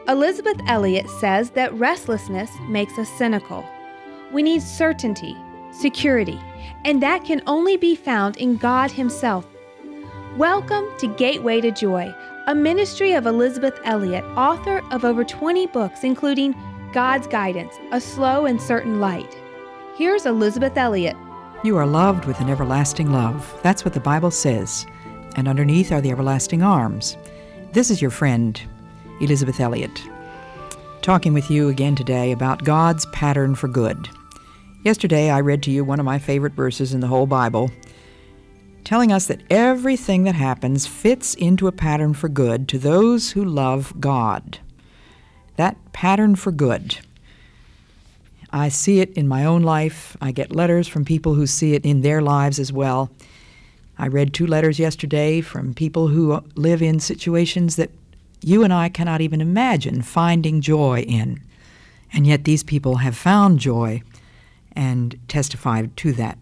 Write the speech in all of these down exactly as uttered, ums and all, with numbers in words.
Elizabeth Elliot says that restlessness makes us cynical. We need certainty, security, and that can only be found in God Himself. Welcome to Gateway to Joy, a ministry of Elizabeth Elliot, author of over twenty books, including God's Guidance, A Slow and Certain Light. Here's Elizabeth Elliot. You are loved with an everlasting love. That's what the Bible says. And underneath are the everlasting arms. This is your friend, Elizabeth Elliot, talking with you again today about God's pattern for good. Yesterday I read to you one of my favorite verses in the whole Bible, telling us that everything that happens fits into a pattern for good to those who love God. That pattern for good. I see it in my own life. I get letters from people who see it in their lives as well. I read two letters yesterday from people who live in situations that you and I cannot even imagine finding joy in. And yet these people have found joy and testified to that.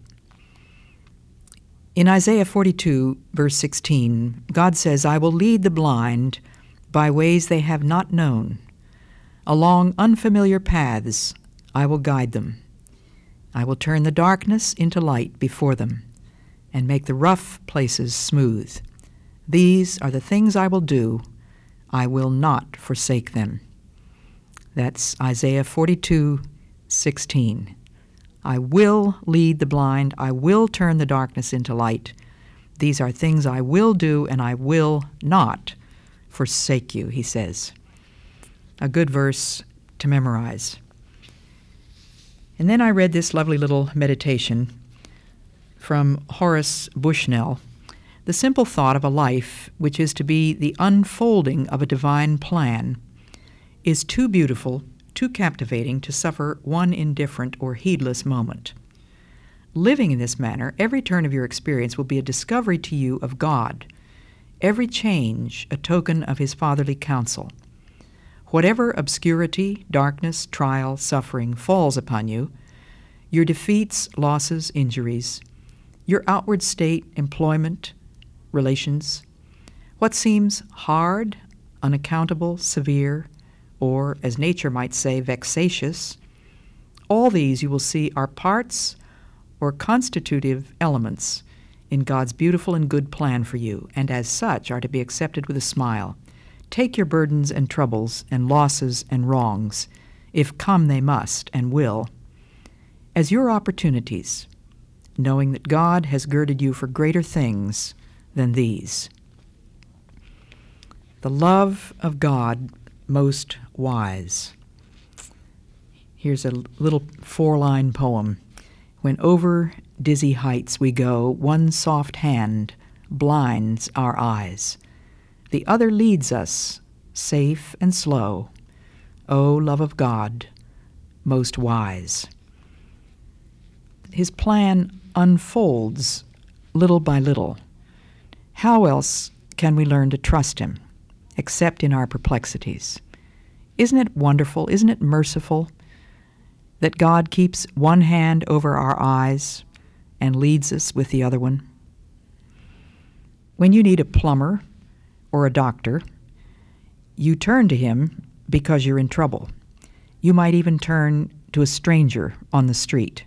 In Isaiah forty-two, verse sixteen, God says, "I will lead the blind by ways they have not known. Along unfamiliar paths I will guide them. I will turn the darkness into light before them and make the rough places smooth. These are the things I will do. I will not forsake them." That's Isaiah forty-two, sixteen. I will lead the blind. I will turn the darkness into light. These are things I will do, and I will not forsake you, he says. A good verse to memorize. And then I read this lovely little meditation from Horace Bushnell, the simple thought of a life which is to be the unfolding of a divine plan is too beautiful, too captivating to suffer one indifferent or heedless moment. Living in this manner, every turn of your experience will be a discovery to you of God, every change a token of His fatherly counsel. Whatever obscurity, darkness, trial, suffering falls upon you, your defeats, losses, injuries, your outward state, employment, relations, what seems hard, unaccountable, severe, or, as nature might say, vexatious, all these you will see are parts or constitutive elements in God's beautiful and good plan for you, and as such are to be accepted with a smile. Take your burdens and troubles and losses and wrongs, if come they must and will, as your opportunities, knowing that God has girded you for greater things than these. The love of God most wise. Here's a little four-line poem. When over dizzy heights we go, one soft hand blinds our eyes. The other leads us, safe and slow. O love of God, most wise. His plan unfolds little by little. How else can we learn to trust Him, except in our perplexities? Isn't it wonderful, isn't it merciful that God keeps one hand over our eyes and leads us with the other one? When you need a plumber or a doctor, you turn to him because you're in trouble. You might even turn to a stranger on the street.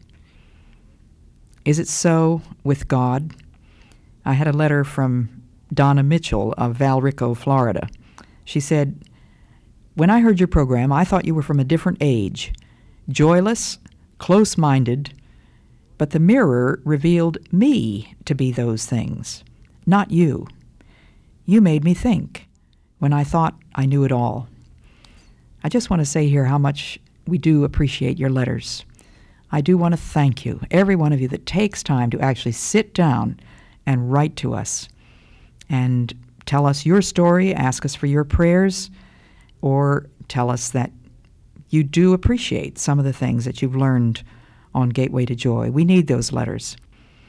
Is it so with God? I had a letter from Donna Mitchell of Valrico, Florida. She said, "When I heard your program, I thought you were from a different age, joyless, close-minded, but the mirror revealed me to be those things, not you. You made me think when I thought I knew it all." I just want to say here how much we do appreciate your letters. I do want to thank you, every one of you that takes time to actually sit down and write to us and tell us your story, ask us for your prayers, or tell us that you do appreciate some of the things that you've learned on Gateway to Joy. We need those letters.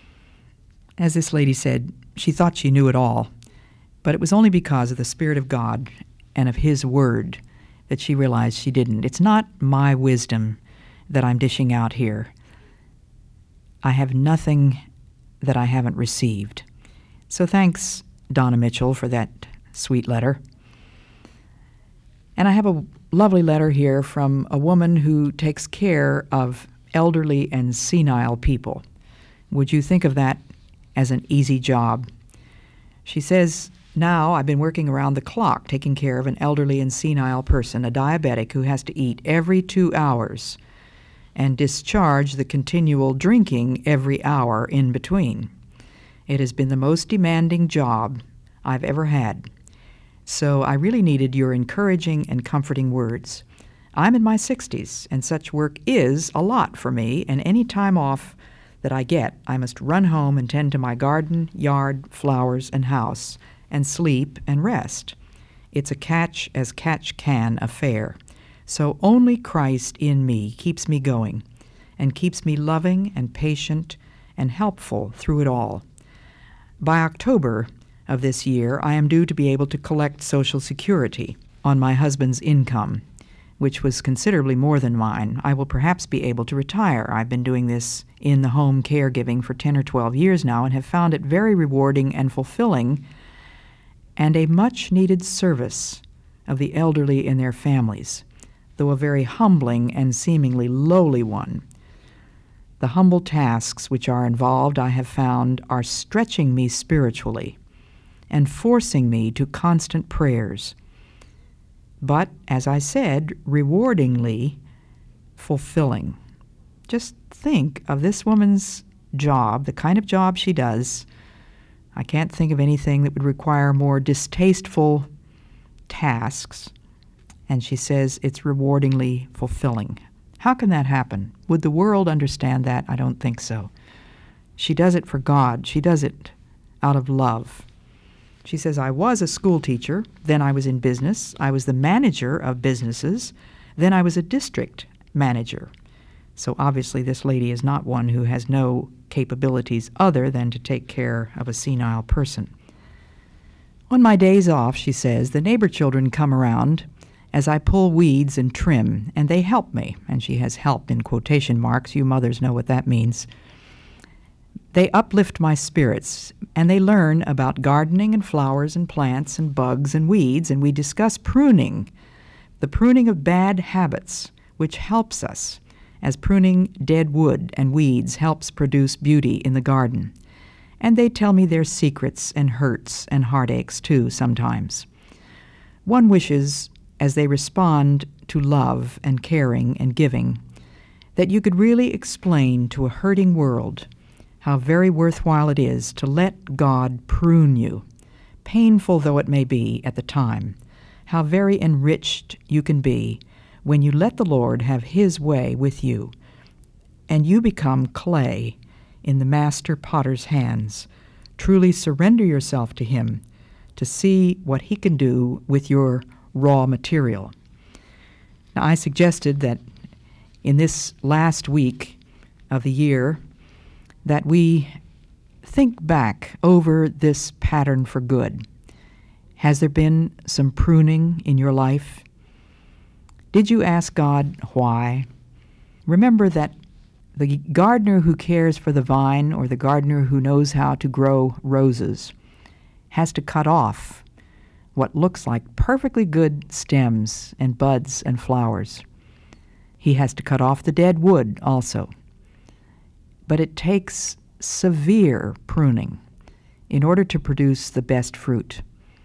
As this lady said, she thought she knew it all, but it was only because of the Spirit of God and of His Word that she realized she didn't. It's not my wisdom that I'm dishing out here. I have nothing that I haven't received. So thanks, Donna Mitchell, for that sweet letter. And I have a lovely letter here from a woman who takes care of elderly and senile people. Would you think of that as an easy job? She says, now I've been working around the clock taking care of an elderly and senile person, a diabetic who has to eat every two hours and discharge the continual drinking every hour in between. It has been the most demanding job I've ever had. So I really needed your encouraging and comforting words. I'm in my sixties, and such work is a lot for me, and any time off that I get, I must run home and tend to my garden, yard, flowers, and house, and sleep and rest. It's a catch as catch can affair. So only Christ in me keeps me going, and keeps me loving and patient and helpful through it all. By October of this year, I am due to be able to collect Social Security on my husband's income, which was considerably more than mine. I will perhaps be able to retire. I've been doing this in the home caregiving for ten or twelve years now and have found it very rewarding and fulfilling, and a much-needed service of the elderly and their families, though a very humbling and seemingly lowly one. The humble tasks which are involved, I have found, are stretching me spiritually and forcing me to constant prayers. But, as I said, rewardingly fulfilling. Just think of this woman's job, the kind of job she does. I can't think of anything that would require more distasteful tasks. And she says it's rewardingly fulfilling. How can that happen? Would the world understand that? I don't think so. She does it for God. She does it out of love. She says, I was a school teacher, then I was in business, I was the manager of businesses, then I was a district manager. So obviously this lady is not one who has no capabilities other than to take care of a senile person. On my days off, she says, the neighbor children come around as I pull weeds and trim, and they help me. And she has help in quotation marks. You mothers know what that means. They uplift my spirits, and they learn about gardening and flowers and plants and bugs and weeds, and we discuss pruning, the pruning of bad habits, which helps us, as pruning dead wood and weeds helps produce beauty in the garden. And they tell me their secrets and hurts and heartaches, too, sometimes. One wishes, as they respond to love and caring and giving, that you could really explain to a hurting world how very worthwhile it is to let God prune you, painful though it may be at the time, how very enriched you can be when you let the Lord have His way with you, and you become clay in the master potter's hands. Truly surrender yourself to Him to see what He can do with your raw material. Now, I suggested that in this last week of the year, that we think back over this pattern for good. Has there been some pruning in your life? Did you ask God why? Remember that the gardener who cares for the vine, or the gardener who knows how to grow roses, has to cut off what looks like perfectly good stems and buds and flowers. He has to cut off the dead wood also. But it takes severe pruning in order to produce the best fruit.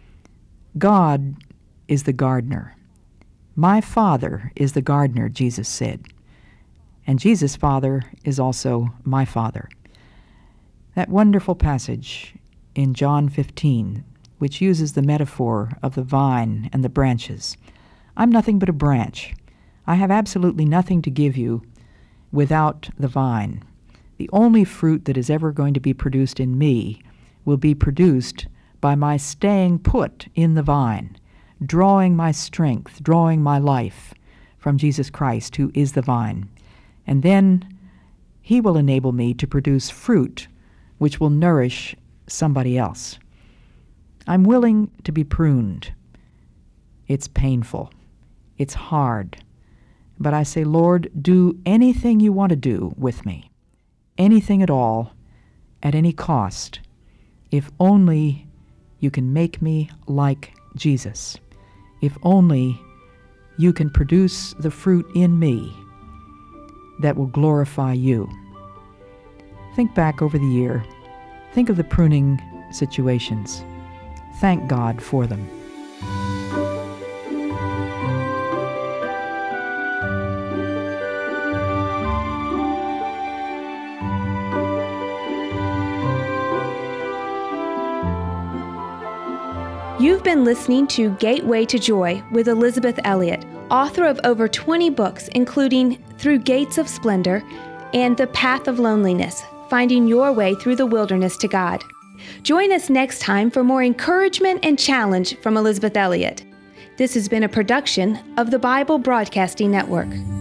God is the gardener. My Father is the gardener, Jesus said. And Jesus' Father is also my Father. That wonderful passage in John fifteen, which uses the metaphor of the vine and the branches. I'm nothing but a branch. I have absolutely nothing to give you without the vine. The only fruit that is ever going to be produced in me will be produced by my staying put in the vine, drawing my strength, drawing my life from Jesus Christ, who is the vine. And then He will enable me to produce fruit which will nourish somebody else. I'm willing to be pruned. It's painful. It's hard. But I say, Lord, do anything you want to do with me. Anything at all, at any cost, if only you can make me like Jesus, if only you can produce the fruit in me that will glorify you. Think back over the year. Think of the pruning situations. Thank God for them. You've been listening to Gateway to Joy with Elisabeth Elliot, author of over twenty books, including Through Gates of Splendor and The Path of Loneliness, Finding Your Way Through the Wilderness to God. Join us next time for more encouragement and challenge from Elisabeth Elliot. This has been a production of the Bible Broadcasting Network.